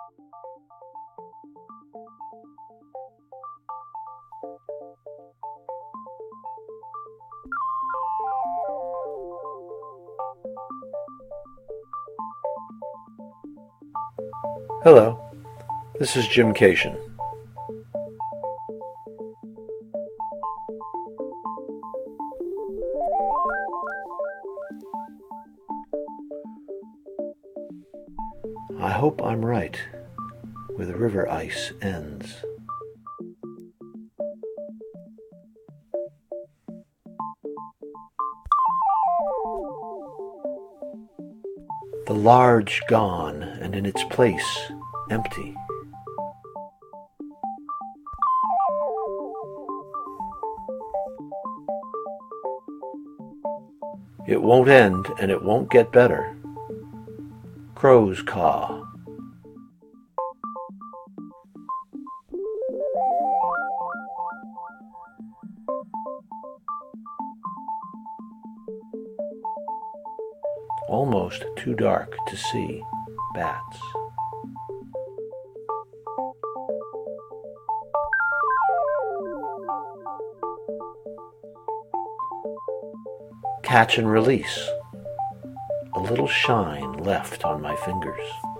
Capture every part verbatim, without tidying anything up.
Hello, this is Jim Cation. I hope I'm right, where the river ice ends. The large gone, and in its place, empty. It won't end, and it won't get better. Crows caw. Almost too dark to see bats. Catch and release. A little shine left on my fingers.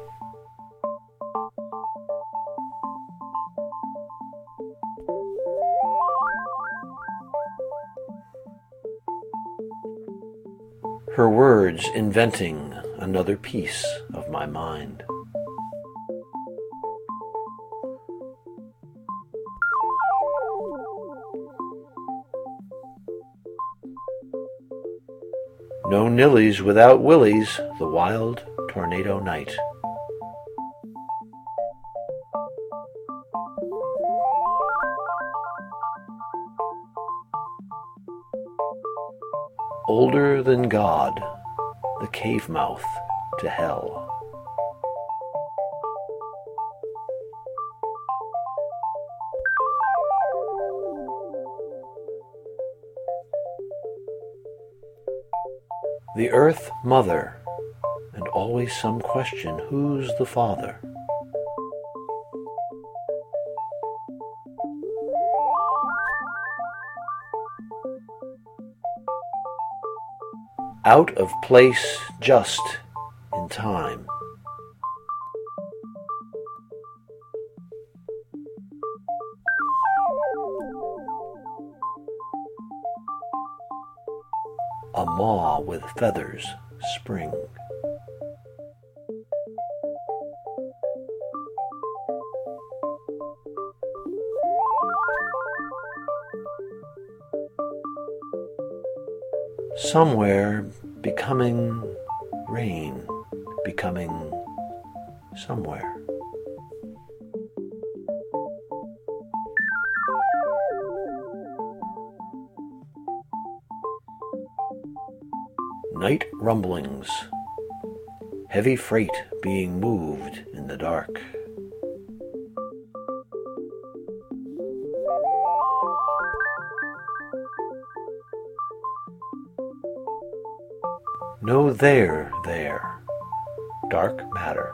Her words inventing another piece of my mind. No nillies without willies, the wild tornado night. Older than God, the cave mouth to hell. The earth mother, and always some question, who's the father? Out of place just in time. A maw with feathers spring. Somewhere becoming rain, becoming somewhere. Night rumblings, heavy freight being moved in the dark. No there, there, dark matter.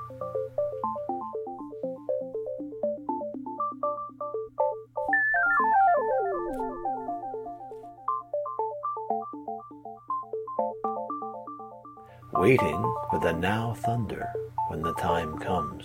Waiting for the now thunder when the time comes.